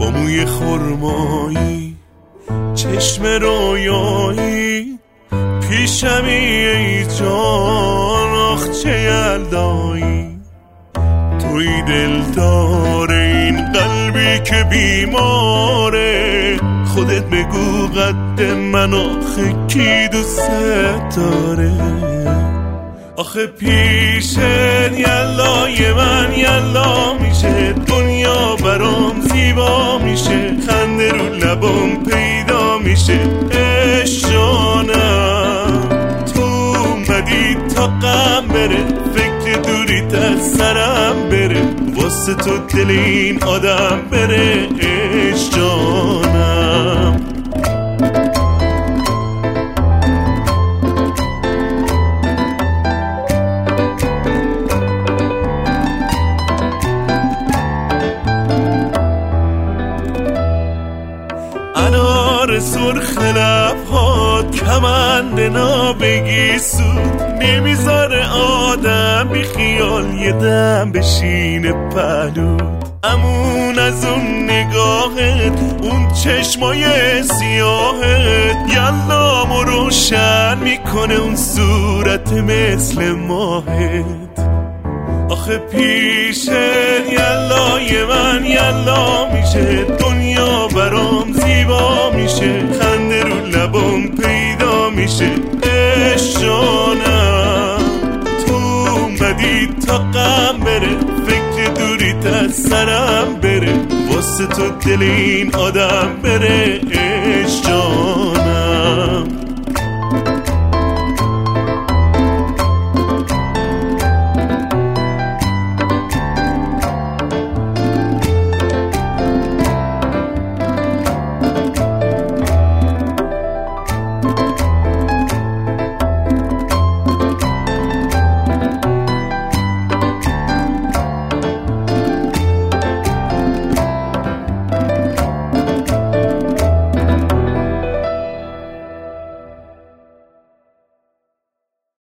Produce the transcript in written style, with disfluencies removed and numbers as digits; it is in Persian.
با موی خرمایی، چشم رویایی، پیشمی ای جان، آخ چه یلدایی. توی دلدار این قلبی که بیماره، خودت بگو قد من آخه کی دوست داره. آخه پیشت یلای من یلا میشه، دنیا برام زیبا میشه، خنده رو لبام پیدا میشه. عشق جانم تو اومدی تا غم بره، فکر دوریت از سرم بره، واسه تو دل این آدم بره. عشق جانم انار سرخ لب‌هات کمند نابگی سود، نمیذاره آدم بی خیال یه دم بشینه پهلود. امون از اون نگاهت، اون چشمای سیاهت، یلامو روشن میکنه اون صورت مثل ماهت. آخه پیشت یلای من یلا میشه، دنیا برام زیبا میشه، خنده رو لبام پیدا میشه. عشق جانم تو اومدی تا غم بره، فکر دوریت از سرم بره، واسه تو دل این آدم بره. عشق